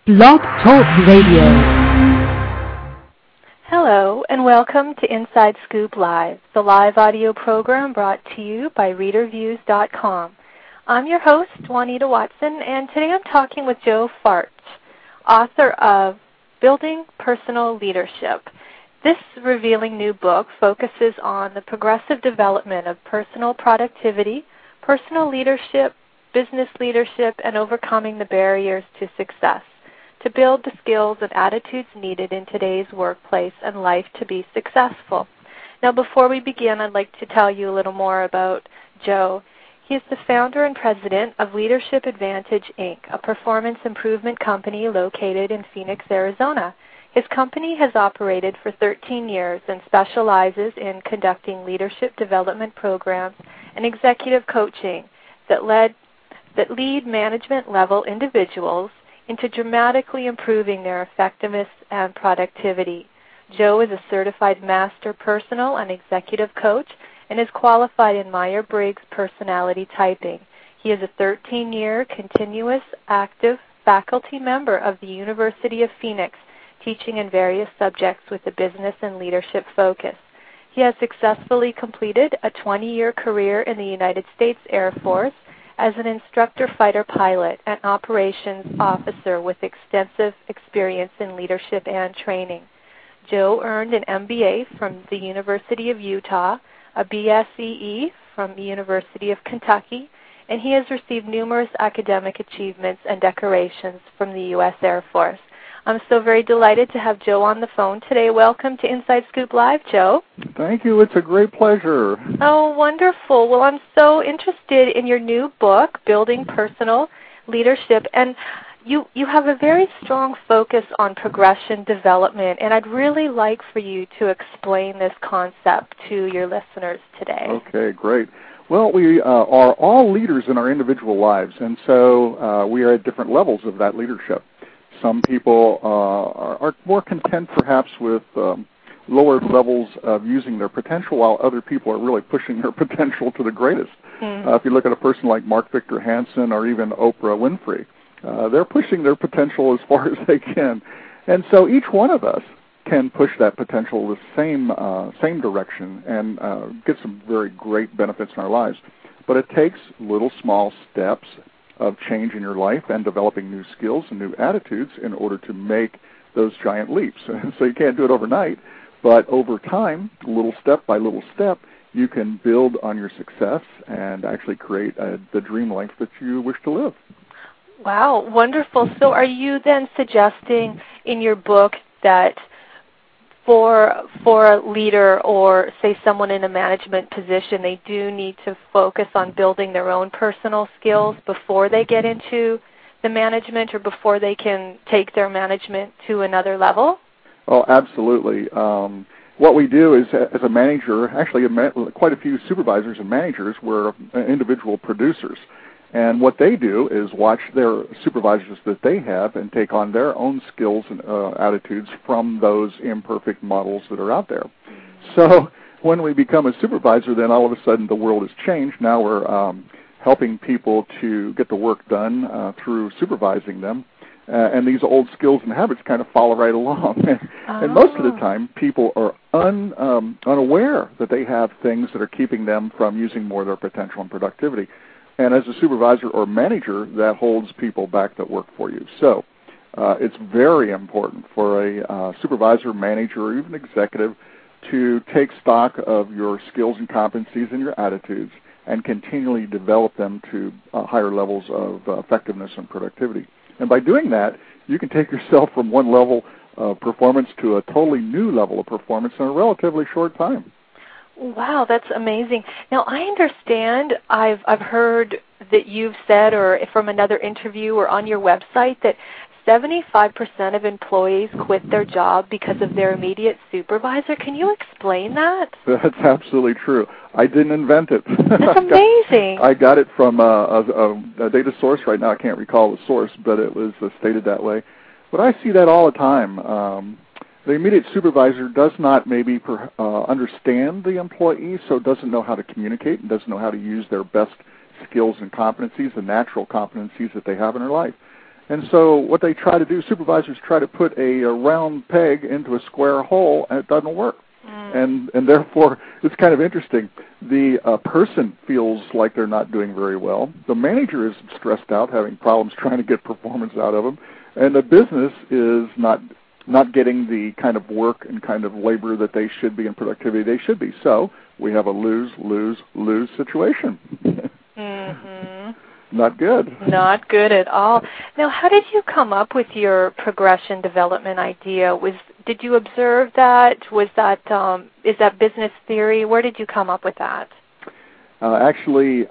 Blog Talk Radio. Hello, and welcome to Inside Scoop Live, the live audio program brought to you by ReaderViews.com. I'm your host, Juanita Watson, and today I'm talking with Joe Farch, author of Building Personal Leadership. This revealing new book focuses on the progressive development of personal productivity, personal leadership, business leadership, and overcoming the barriers to success, to build the skills and attitudes needed in today's workplace and life to be successful. Now, before we begin, I'd like to tell you a little more about Joe. He is the founder and president of Leadership Advantage, Inc., a performance improvement company located in Phoenix, Arizona. His company has operated for 13 years and specializes in conducting leadership development programs and executive coaching that lead management-level individuals into dramatically improving their effectiveness and productivity. Joe is a certified master personal and executive coach and is qualified in Myers-Briggs personality typing. He is a 13-year continuous active faculty member of the University of Phoenix, teaching in various subjects with a business and leadership focus. He has successfully completed a 20-year career in the United States Air Force as an instructor fighter pilot and operations officer with extensive experience in leadership and training. Joe earned an MBA from the University of Utah, a BSEE from the University of Kentucky, and he has received numerous academic achievements and decorations from the U.S. Air Force. I'm so very delighted to have Joe on the phone today. Welcome to Inside Scoop Live, Joe. Thank you. It's a great pleasure. Oh, wonderful. Well, I'm so interested in your new book, Building Personal Leadership, and you have a very strong focus on progression development, and I'd really like for you to explain this concept to your listeners today. Okay, great. Well, we are all leaders in our individual lives, and so we are at different levels of that leadership. Some people are more content perhaps with lower levels of using their potential, while other people are really pushing their potential to the greatest. If you look at a person like Mark Victor Hansen or even Oprah Winfrey, they're pushing their potential as far as they can. And so each one of us can push that potential the same direction and get some very great benefits in our lives. But it takes little small steps of change in your life and developing new skills and new attitudes in order to make those giant leaps. So you can't do it overnight, but over time, little step by little step, you can build on your success and actually create the dream life that you wish to live. Wow, wonderful. So are you then suggesting in your book that for a leader or, say, someone in a management position, they do need to focus on building their own personal skills before they get into the management or before they can take their management to another level? Oh, absolutely. What we do is, as a manager, actually quite a few supervisors and managers were individual producers. And what they do is watch their supervisors that they have and take on their own skills and attitudes from those imperfect models that are out there. So when we become a supervisor, then all of a sudden the world has changed. Now we're helping people to get the work done through supervising them. And these old skills and habits kind of follow right along. And most of the time, people are unaware that they have things that are keeping them from using more of their potential and productivity. And as a supervisor or manager, that holds people back that work for you. So it's very important for a supervisor, manager, or even executive to take stock of your skills and competencies and your attitudes and continually develop them to higher levels of effectiveness and productivity. And by doing that, you can take yourself from one level of performance to a totally new level of performance in a relatively short time. Wow, that's amazing. Now, I understand, I've heard that you've said, or from another interview or on your website, that 75% of employees quit their job because of their immediate supervisor. Can you explain that? That's absolutely true. I didn't invent it. That's amazing. I got it from a data source. Right now I can't recall the source, but it was stated that way. But I see that all the time. The immediate supervisor does not maybe understand the employee, so doesn't know how to communicate and doesn't know how to use their best skills and competencies, the natural competencies that they have in their life. And so what they try to do, supervisors try to put a round peg into a square hole, and it doesn't work. And therefore, it's kind of interesting. The person feels like they're not doing very well. The manager is stressed out, having problems trying to get performance out of them. And the business is not getting the kind of work and kind of labor that they should be and productivity they should be. So we have a lose-lose-lose situation. Not good. Not good at all. Now, how did you come up with your progression development idea? Did you observe that? Was that is that business theory? Where did you come up with that? Actually,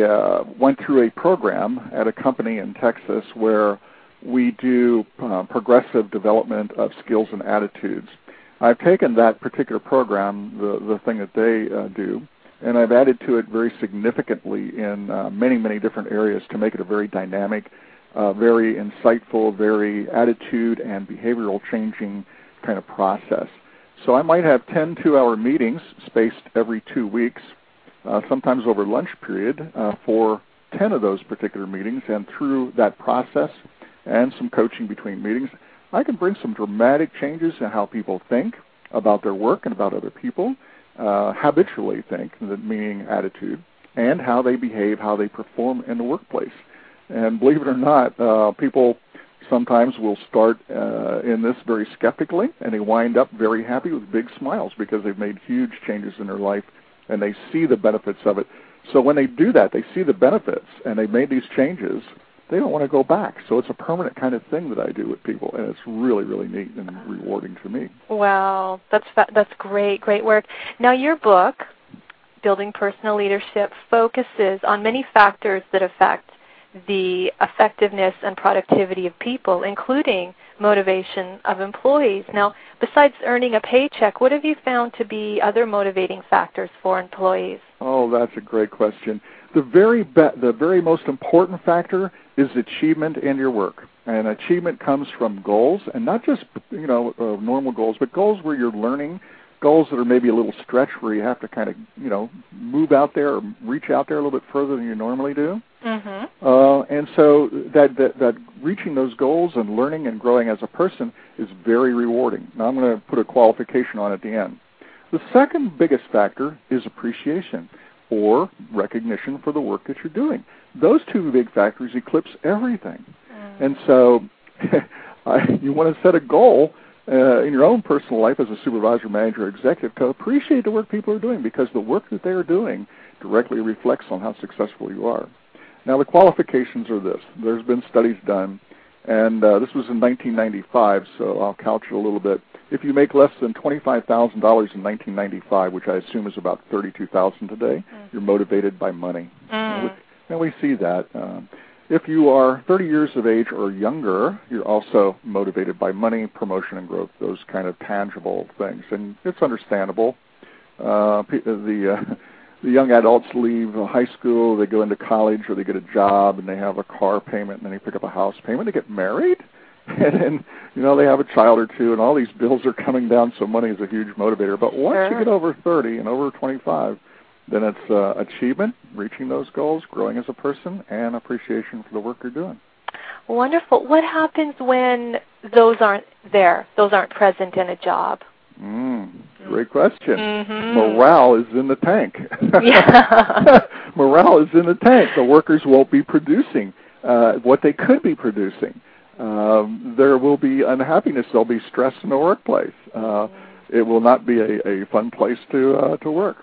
I went through a program at a company in Texas where we do progressive development of skills and attitudes. I've taken that particular program, the thing that they do, and I've added to it very significantly in many, many different areas to make it a very dynamic, very insightful, very attitude and behavioral changing kind of process. So I might have 10 two-hour meetings spaced every 2 weeks, sometimes over lunch period, for 10 of those particular meetings. And through that process and some coaching between meetings, I can bring some dramatic changes in how people think about their work and about other people, habitually think, meaning attitude, and how they behave, how they perform in the workplace. And believe it or not, people sometimes will start in this very skeptically, and they wind up very happy with big smiles because they've made huge changes in their life, and they see the benefits of it. So when they do that, they see the benefits, and they've made these changes, they don't want to go back. So it's a permanent kind of thing that I do with people, and it's really, really neat and rewarding to me. Wow, that's great work. Now, your book, Building Personal Leadership, focuses on many factors that affect the effectiveness and productivity of people, including motivation of employees. Now, besides earning a paycheck, what have you found to be other motivating factors for employees? Oh, that's a great question. The very most important factor is achievement in your work. And achievement comes from goals, and not just normal goals, but goals where you're learning, goals that are maybe a little stretch where you have to kind of move out there or reach out there a little bit further than you normally do. And so that reaching those goals and learning and growing as a person is very rewarding. Now I'm going to put a qualification on at the end. The second biggest factor is appreciation, or recognition for the work that you're doing. Those two big factors eclipse everything. And so you want to set a goal in your own personal life as a supervisor, manager, or executive to appreciate the work people are doing, because the work that they are doing directly reflects on how successful you are. Now, the qualifications are this. There's been studies done, and this was in 1995, so I'll couch it a little bit. If you make less than $25,000 in 1995, which I assume is about $32,000 today, you're motivated by money. And we see that. If you are 30 years of age or younger, you're also motivated by money, promotion, and growth, those kind of tangible things. And it's understandable. The young adults leave high school, they go into college, or they get a job, and they have a car payment, and then they pick up a house payment. They get married, and then they have a child or two, and all these bills are coming down, so money is a huge motivator. But once you get over 30 and over 25, then it's achievement, reaching those goals, growing as a person, and appreciation for the work you're doing. Wonderful. What happens when those aren't there? Those aren't present in a job? Great question. Morale is in the tank. Morale is in the tank. The workers won't be producing what they could be producing. There will be unhappiness. There'll be stress in the workplace. It will not be a fun place to work.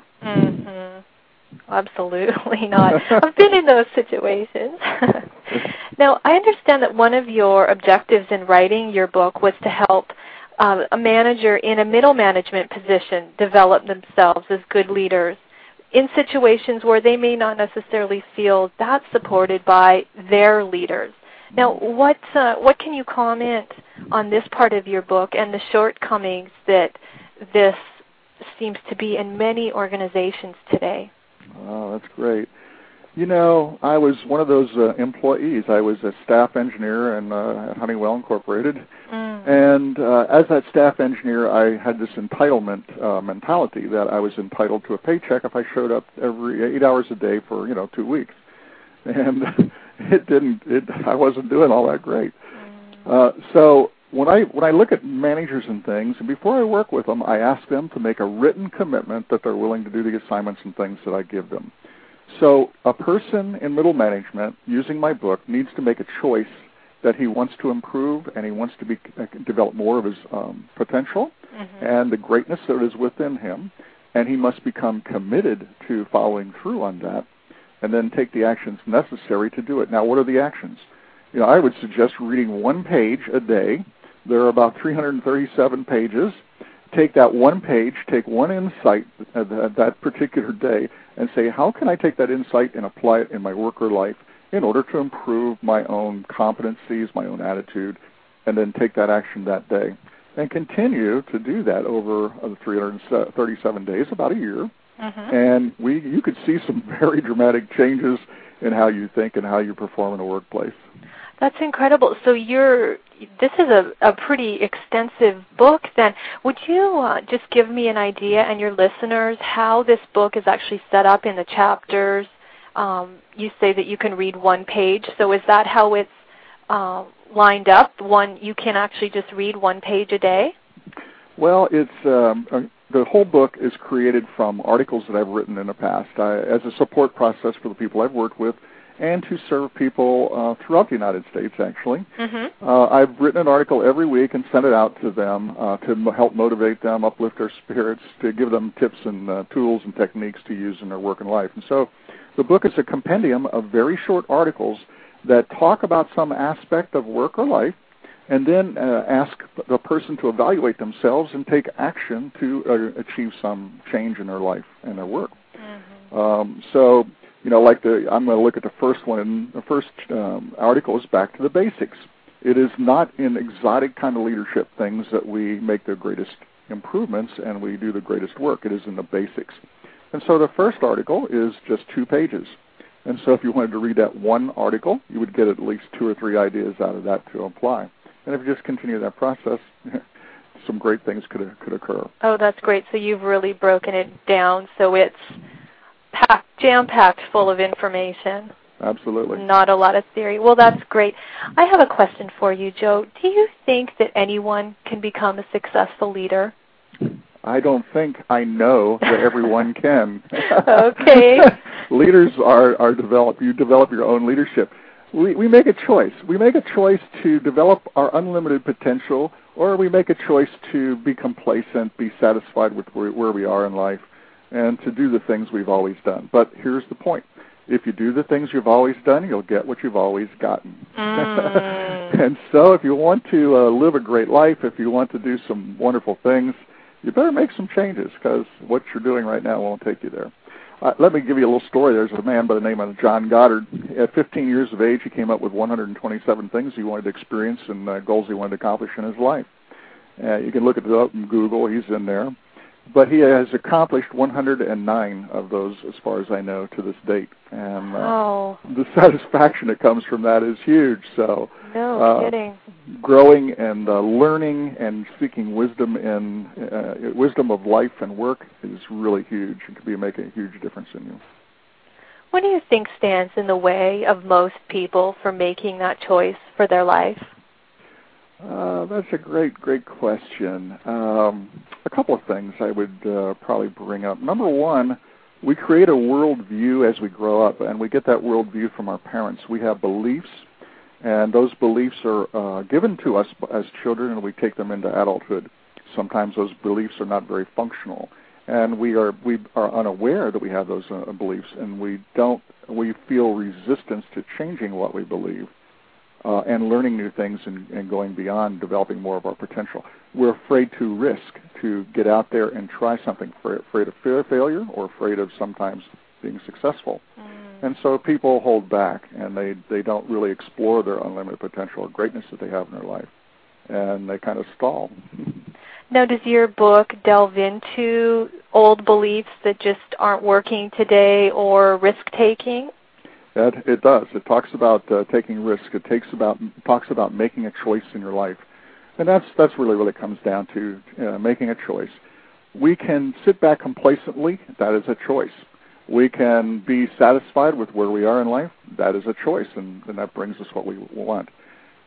Absolutely not. I've been in those situations. Now, I understand that one of your objectives in writing your book was to help a manager in a middle management position develop themselves as good leaders in situations where they may not necessarily feel that supported by their leaders. Now, what can you comment on this part of your book and the shortcomings that this seems to be in many organizations today? Oh, that's great. I was one of those employees. I was a staff engineer at Honeywell Incorporated. And as that staff engineer, I had this entitlement mentality that I was entitled to a paycheck if I showed up every 8 hours a day for, 2 weeks. And I wasn't doing all that great. So when I look at managers and things, and before I work with them, I ask them to make a written commitment that they're willing to do the assignments and things that I give them. So a person in middle management using my book needs to make a choice that he wants to improve and he wants to develop more of his potential and the greatness that is within him, and he must become committed to following through on that and then take the actions necessary to do it. Now, what are the actions? I would suggest reading one page a day. There are about 337 pages. Take that one page, take one insight that particular day, and say, how can I take that insight and apply it in my work or life in order to improve my own competencies, my own attitude, and then take that action that day. And continue to do that over 337 days, about a year. And you could see some very dramatic changes in how you think and how you perform in a workplace. That's incredible. So this is a pretty extensive book then. Would you just give me an idea and your listeners how this book is actually set up in the chapters? You say that you can read one page. So is that how it's lined up? You can actually just read one page a day? Well, it's the whole book is created from articles that I've written in the past as a support process for the people I've worked with, and to serve people throughout the United States, actually. I've written an article every week and sent it out to them to help motivate them, uplift their spirits, to give them tips and tools and techniques to use in their work and life. And so the book is a compendium of very short articles that talk about some aspect of work or life, and then ask the person to evaluate themselves and take action to achieve some change in their life and their work. So, I'm going to look at the first one, and the first article is back to the basics. It is not in exotic kind of leadership things that we make the greatest improvements and we do the greatest work. It is in the basics. And so the first article is just 2 pages. And so if you wanted to read that one article, you would get at least 2 or 3 ideas out of that to apply. And if you just continue that process, some great things could occur. Oh, that's great. So you've really broken it down so it's jam-packed full of information. Absolutely. Not a lot of theory. Well, that's great. I have a question for you, Joe. Do you think that anyone can become a successful leader? I don't think I know that everyone can. Okay. Leaders are developed. You develop your own leadership. We make a choice. We make a choice to develop our unlimited potential, or we make a choice to be complacent, be satisfied with where we are in life, and to do the things we've always done. But here's the point. If you do the things you've always done, you'll get what you've always gotten. And so if you want to live a great life, if you want to do some wonderful things, you better make some changes, because what you're doing right now won't take you there. Let me give you a little story. There's a man by the name of John Goddard. At 15 years of age, he came up with 127 things he wanted to experience and goals he wanted to accomplish in his life. You can look it up in Google. He's in there. But he has accomplished 109 of those, as far as I know, to this date. And the satisfaction that comes from that is huge. So, no kidding. Growing and learning and seeking wisdom in wisdom of life and work is really huge. It could make a huge difference in you. What do you think stands in the way of most people from making that choice for their life? That's a great question. A couple of things I would probably bring up. Number one, we create a worldview as we grow up, and we get that worldview from our parents. We have beliefs, and those beliefs are given to us as children, and we take them into adulthood. Sometimes those beliefs are not very functional, and we are unaware that we have those beliefs, and we feel resistance to changing what we believe. And learning new things and going beyond, developing more of our potential. We're afraid to risk, to get out there and try something, afraid of failure or afraid of sometimes being successful. And so people hold back, and they don't really explore their unlimited potential or greatness that they have in their life, and they kind of stall. Now, does your book delve into old beliefs that just aren't working today or risk-taking? It does. It talks about taking risk. It talks about making a choice in your life, and that's really what it comes down to, making a choice. We can sit back complacently. That is a choice. We can be satisfied with where we are in life. That is a choice, and that brings us what we want.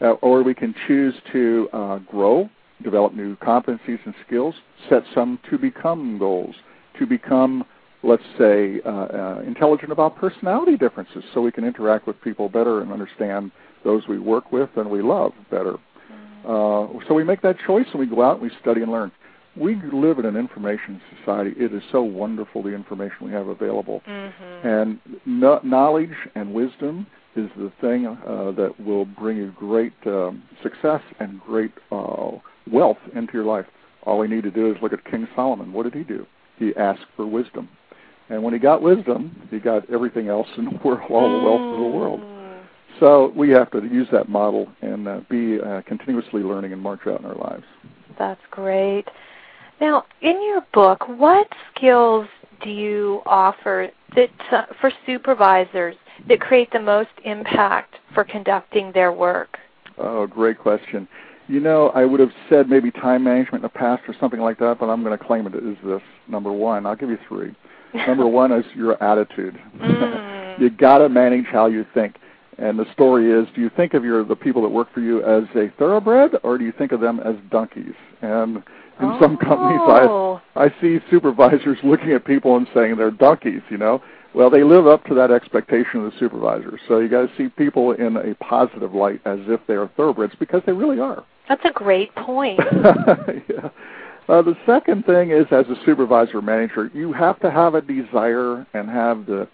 or we can choose to grow, develop new competencies and skills, set some to become goals, to become, let's say, intelligent about personality differences so we can interact with people better and understand those we work with and we love better. So we make that choice and we go out and we study and learn. We live in an information society. It is so wonderful, the information we have available. And knowledge and wisdom is the thing that will bring you great success and great wealth into your life. All we need to do is look at King Solomon. What did he do? He asked for wisdom. And when he got wisdom, he got everything else in the world, all the wealth of the world. So we have to use that model and be continuously learning and march out in our lives. That's great. Now, in your book, what skills do you offer that for supervisors that create the most impact for conducting their work? Oh, great question. You know, I would have said maybe time management in the past or something like that, but I'm going to claim it is this. Number one, I'll give you three. Number one is your attitude. You got to manage how you think. And the story is, do you think of the people that work for you as a thoroughbred, or do you think of them as donkeys? And in some companies, I see supervisors looking at people and saying they're donkeys, you know. Well, they live up to that expectation of the supervisor. So you got to see people in a positive light as if they are thoroughbreds, because they really are. That's a great point. Yeah. The second thing is, as a supervisor or manager, you have to have a desire and have the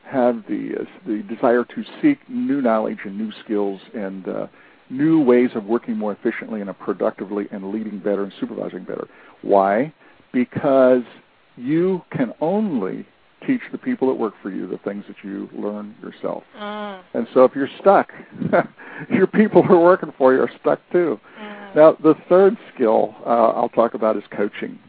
desire to seek new knowledge and new skills and new ways of working more efficiently and productively and leading better and supervising better. Why? Because you can only teach the people that work for you the things that you learn yourself. And so if you're stuck, your people who are working for you are stuck too. Now, the third skill I'll talk about is coaching.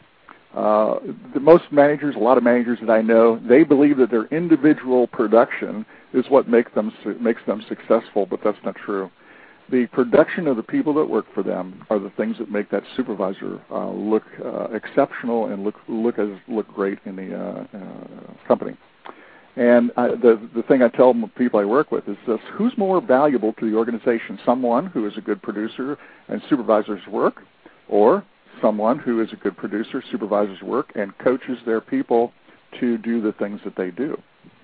Most managers, a lot of managers that I know, they believe that their individual production is what makes them successful, but that's not true. The production of the people that work for them are the things that make that supervisor look exceptional and look great in the company. And the thing I tell people I work with is this: who's more valuable to the organization? Someone who is a good producer and supervises work, or someone who is a good producer, supervises work, and coaches their people to do the things that they do?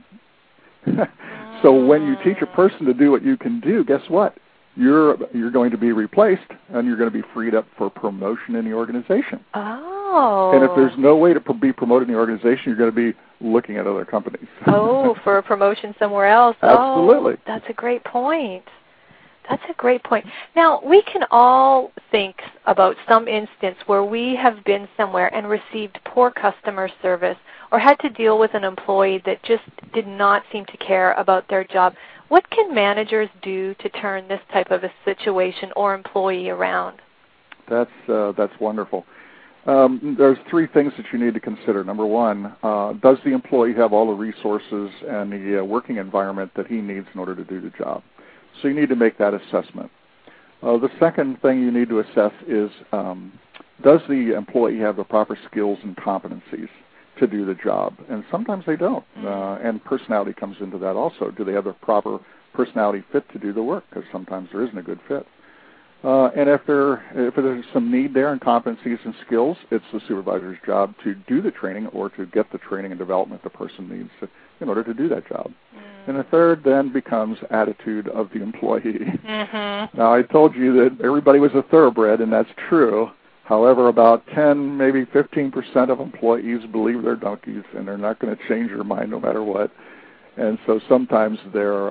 So when you teach a person to do what you can do, guess what? You're going to be replaced, and you're going to be freed up for promotion in the organization. Oh. And if there's no way to be promoted in the organization, you're going to be looking at other companies. For a promotion somewhere else. Absolutely. Oh, that's a great point. That's a great point. Now, we can all think about some instance where we have been somewhere and received poor customer service or had to deal with an employee that just did not seem to care about their job. What can managers do to turn this type of a situation or employee around? That's wonderful. There's three things that you need to consider. Number one, does the employee have all the resources and the working environment that he needs in order to do the job? So you need to make that assessment. The second thing you need to assess is, does the employee have the proper skills and competencies to do the job? And sometimes they don't. And personality comes into that also. Do they have the proper personality fit to do the work? Because sometimes there isn't a good fit. And if there's some need there in competencies and skills, it's the supervisor's job to do the training or to get the training and development the person needs in order to do that job. And the third then becomes attitude of the employee. Now, I told you that everybody was a thoroughbred, and that's true. However, about 10, maybe 15% of employees believe they're donkeys, and they're not going to change their mind no matter what. And so sometimes they're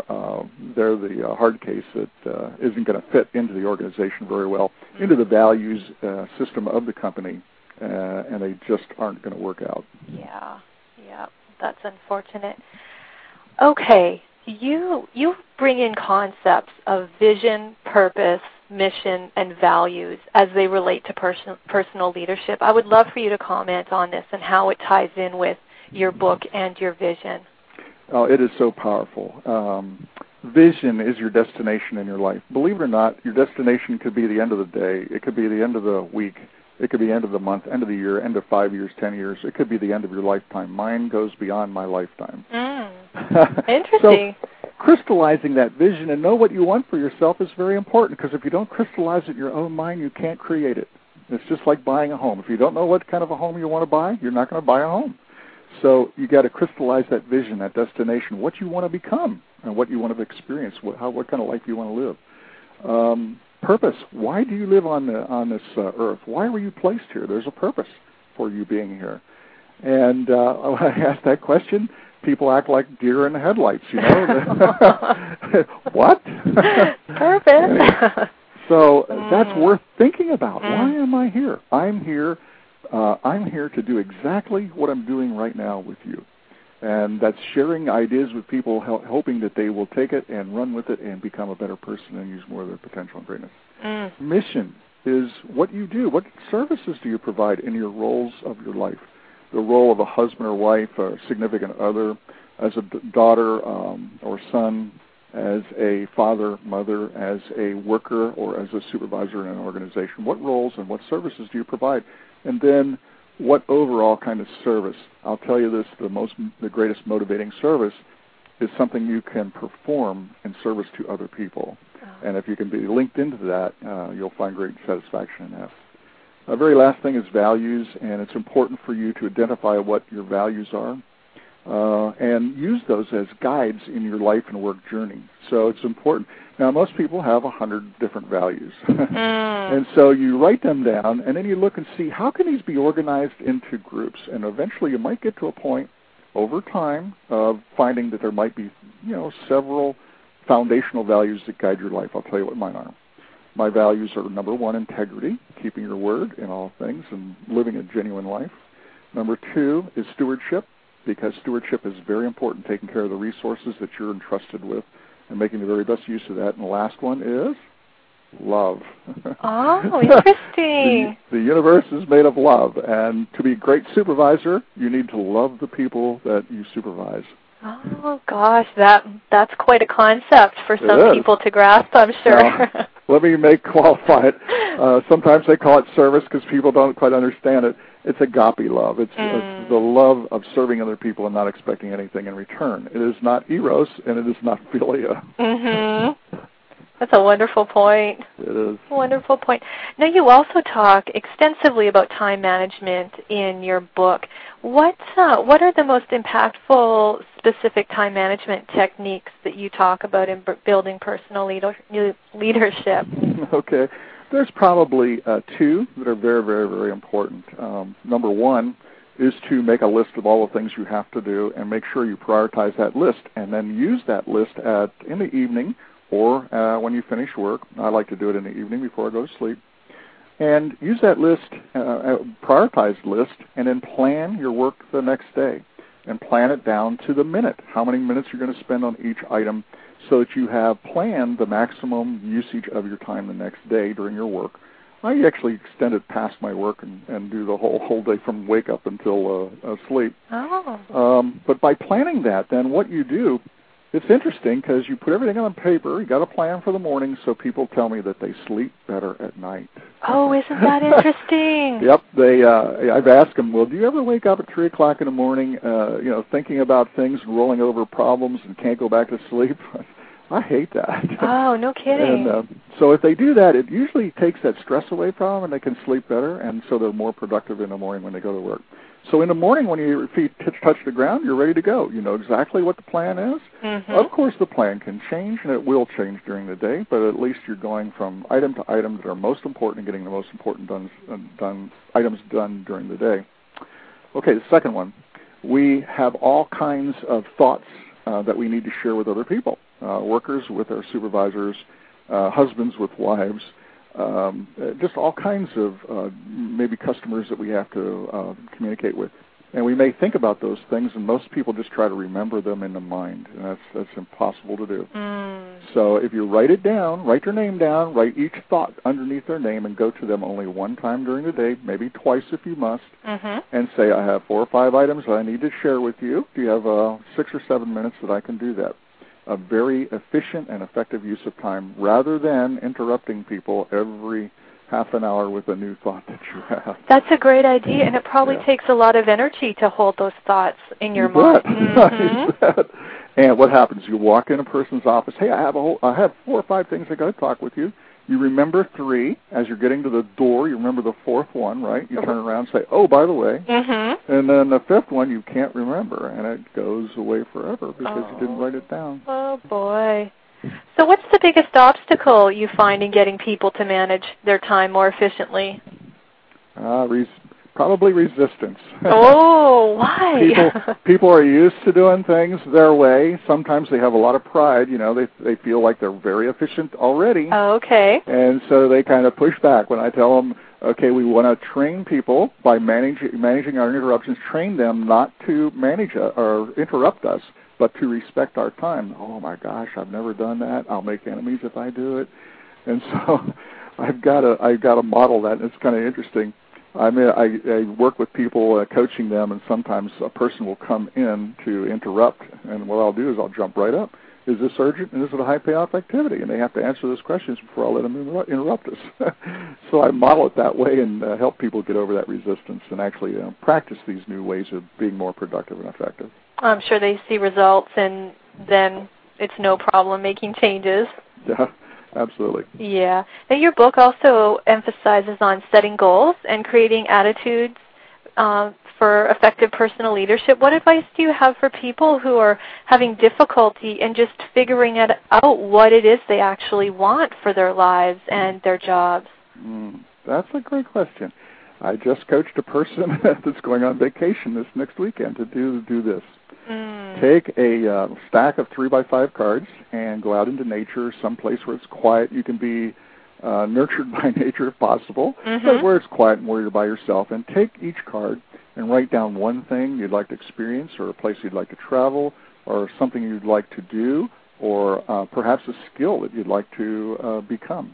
the hard case that isn't going to fit into the organization very well, into the values system of the company, and they just aren't going to work out. Yeah, that's unfortunate. Okay, you bring in concepts of vision, purpose, mission, and values as they relate to personal leadership. I would love for you to comment on this and how it ties in with your book and your vision. Oh, it is so powerful. Vision is your destination in your life. Believe it or not, your destination could be the end of the day. It could be the end of the week. It could be end of the month, end of the year, end of 5 years, 10 years. It could be the end of your lifetime. Mine goes beyond my lifetime. Interesting. crystallizing that vision and know what you want for yourself is very important, because if you don't crystallize it in your own mind, you can't create it. It's just like buying a home. If you don't know what kind of a home you want to buy, you're not going to buy a home. So you got to crystallize that vision, that destination, what you want to become and what you want to experience, what kind of life you want to live. Purpose. Why do you live on this earth? Why were you placed here? There's a purpose for you being here. And when I ask that question, people act like deer in the headlights, you know. What? Purpose. Anyway, so that's worth thinking about. Why am I here? I'm here to do exactly what I'm doing right now with you. And that's sharing ideas with people, hoping that they will take it and run with it and become a better person and use more of their potential and greatness. Mission is what you do. What services do you provide in your roles of your life? The role of a husband or wife, a significant other, as a daughter or son, as a father, mother, as a worker, or as a supervisor in an organization. What roles and what services do you provide? And then what overall kind of service? I'll tell you this, the greatest motivating service is something you can perform in service to other people. And if you can be linked into that, you'll find great satisfaction in that. The very last thing is values, and it's important for you to identify what your values are and use those as guides in your life and work journey. So it's important. Now, most people have 100 different values. And so you write them down, and then you look and see how can these be organized into groups. And eventually you might get to a point over time of finding that there might be, several foundational values that guide your life. I'll tell you what mine are. My values are, number one, integrity, keeping your word in all things and living a genuine life. Number two is stewardship, because stewardship is very important, taking care of the resources that you're entrusted with and making the very best use of that. And the last one is love. Oh, interesting. The universe is made of love, and to be a great supervisor, you need to love the people that you supervise. Oh, gosh, that's quite a concept for some people to grasp, I'm sure. Now, let me qualify it. Sometimes they call it service because people don't quite understand it. It's agape love. It's the love of serving other people and not expecting anything in return. It is not eros, and it is not philia. That's a wonderful point. It is. Wonderful point. Now, you also talk extensively about time management in your book. What are the most impactful specific time management techniques that you talk about in building personal leadership? Okay. There's probably two that are very, very, very important. Number one is to make a list of all the things you have to do and make sure you prioritize that list, and then use that list in the evening or when you finish work. I like to do it in the evening before I go to sleep. And use that list, prioritized list, and then plan your work the next day. And plan it down to the minute, how many minutes you're going to spend on each item, so that you have planned the maximum usage of your time the next day during your work. I actually extend it past my work and do the whole day from wake up until sleep. But by planning that, then what you do, it's interesting because you put everything on paper. You got a plan for the morning, so people tell me that they sleep better at night. Oh, isn't that interesting? Yep. I've asked them, well, do you ever wake up at 3 o'clock in the morning, thinking about things and rolling over problems and can't go back to sleep? I hate that. Oh, no kidding. And so if they do that, it usually takes that stress away from them, and they can sleep better, and so they're more productive in the morning when they go to work. So in the morning when your feet touch the ground, you're ready to go. You know exactly what the plan is. Of course, the plan can change, and it will change during the day, but at least you're going from item to item that are most important and getting the most important items done during the day. Okay, the second one. We have all kinds of thoughts that we need to share with other people. Workers with our supervisors, husbands with wives, just all kinds of maybe customers that we have to communicate with. And we may think about those things, and most people just try to remember them in the mind, and that's impossible to do. So if you write it down, write their name down, write each thought underneath their name, and go to them only one time during the day, maybe twice if you must, and say, I have 4 or 5 items that I need to share with you. Do you have 6 or 7 minutes that I can do that? A very efficient and effective use of time, rather than interrupting people every half an hour with a new thought that you have. That's a great idea, and it probably takes a lot of energy to hold those thoughts in your mind. And what happens? You walk in a person's office. Hey, I have 4 or 5 things I got to talk with you. You remember 3 as you're getting to the door. You remember the 4th one, right? You turn around and say, "Oh, by the way," and then the 5th one you can't remember, and it goes away forever because you didn't write it down. Oh boy! So, what's the biggest obstacle you find in getting people to manage their time more efficiently? Probably resistance. Oh, why? People are used to doing things their way. Sometimes they have a lot of pride. You know, they feel like they're very efficient already. Okay. And so they kind of push back when I tell them, okay, we want to train people by managing our interruptions, train them not to manage or interrupt us, but to respect our time. Oh, my gosh, I've never done that. I'll make enemies if I do it. And so I've got to model that, and it's kind of interesting. I work with people, coaching them, and sometimes a person will come in to interrupt, and what I'll do is I'll jump right up. Is this urgent, and is it a high payoff activity? And they have to answer those questions before I'll let them interrupt us. So I model it that way and help people get over that resistance and actually practice these new ways of being more productive and effective. I'm sure they see results, and then it's no problem making changes. Yeah. Absolutely. Yeah. Now, your book also emphasizes on setting goals and creating attitudes for effective personal leadership. What advice do you have for people who are having difficulty in just figuring out what it is they actually want for their lives and their jobs? That's a great question. I just coached a person that's going on vacation this next weekend to do this. Take a stack of 3x5 cards and go out into nature, someplace where it's quiet. You can be nurtured by nature if possible, but where it's quiet and where you're by yourself. And take each card and write down one thing you'd like to experience, or a place you'd like to travel, or something you'd like to do, or perhaps a skill that you'd like to become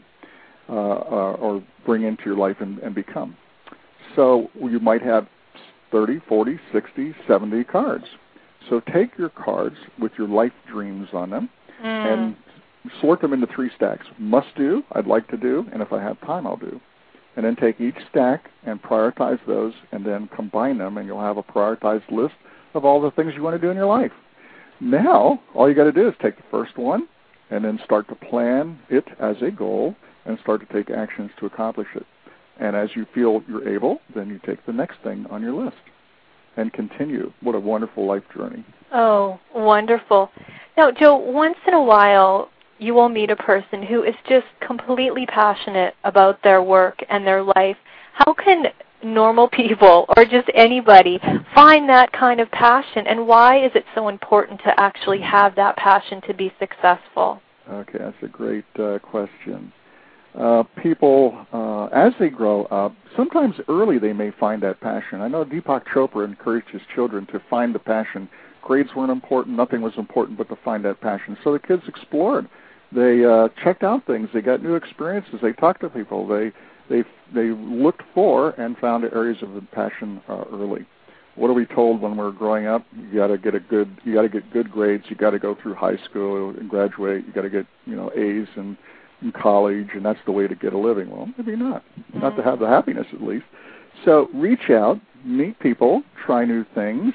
or bring into your life and become. So you might have 30, 40, 60, 70 cards. So take your cards with your life dreams on them and sort them into 3 stacks. Must do, I'd like to do, and if I have time, I'll do. And then take each stack and prioritize those and then combine them, and you'll have a prioritized list of all the things you want to do in your life. Now, all you got to do is take the first one and then start to plan it as a goal and start to take actions to accomplish it. And as you feel you're able, then you take the next thing on your list and continue. What a wonderful life journey. Oh, wonderful. Now, Joe, once in a while, you will meet a person who is just completely passionate about their work and their life. How can normal people or just anybody find that kind of passion, and why is it so important to actually have that passion to be successful? Okay, that's a great question. People, as they grow up, sometimes early they may find that passion. I know Deepak Chopra encouraged his children to find the passion. Grades weren't important. Nothing was important but to find that passion. So the kids explored. They checked out things. They got new experiences. They talked to people. They looked for and found areas of passion early. What are we told when we're growing up? You got to get good grades. You got to go through high school and graduate. You got to get A's and in college, and that's the way to get a living. Well, maybe not. Not to have the happiness, at least. So reach out, meet people, try new things,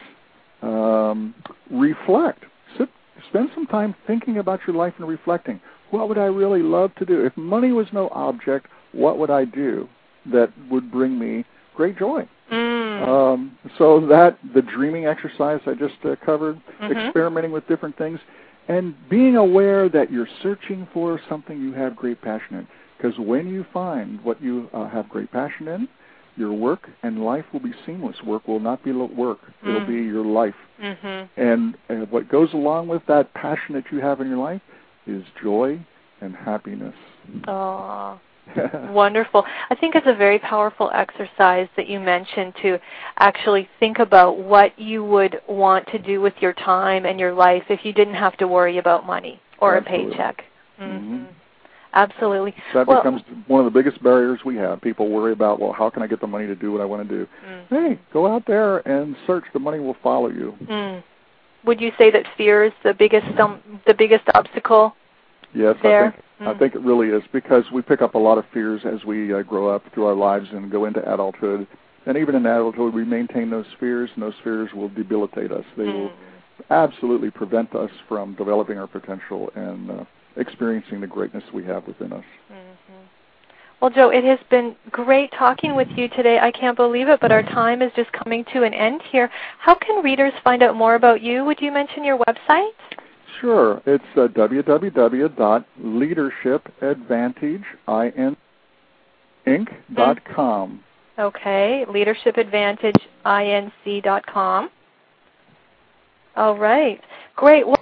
reflect. Spend some time thinking about your life and reflecting. What would I really love to do? If money was no object, what would I do that would bring me great joy? So that the dreaming exercise I just covered, experimenting with different things, and being aware that you're searching for something you have great passion in. Because when you find what you have great passion in, your work and life will be seamless. Work will not be work. It'll be your life. And what goes along with that passion that you have in your life is joy and happiness. Oh, wonderful. I think it's a very powerful exercise that you mentioned to actually think about what you would want to do with your time and your life if you didn't have to worry about money or a paycheck. Absolutely. That becomes one of the biggest barriers we have. People worry about, well, how can I get the money to do what I want to do? Hey, go out there and search. The money will follow you. Would you say that fear is the biggest obstacle? Yes, there? I think it really is, because we pick up a lot of fears as we grow up through our lives and go into adulthood. And even in adulthood, we maintain those fears, and those fears will debilitate us. They will absolutely prevent us from developing our potential and experiencing the greatness we have within us. Mm-hmm. Well, Joe, it has been great talking with you today. I can't believe it, but our time is just coming to an end here. How can readers find out more about you? Would you mention your website? Sure. It's www.leadership.advantageinc.com. Okay, leadershipadvantageinc.com. All right. Great. Well,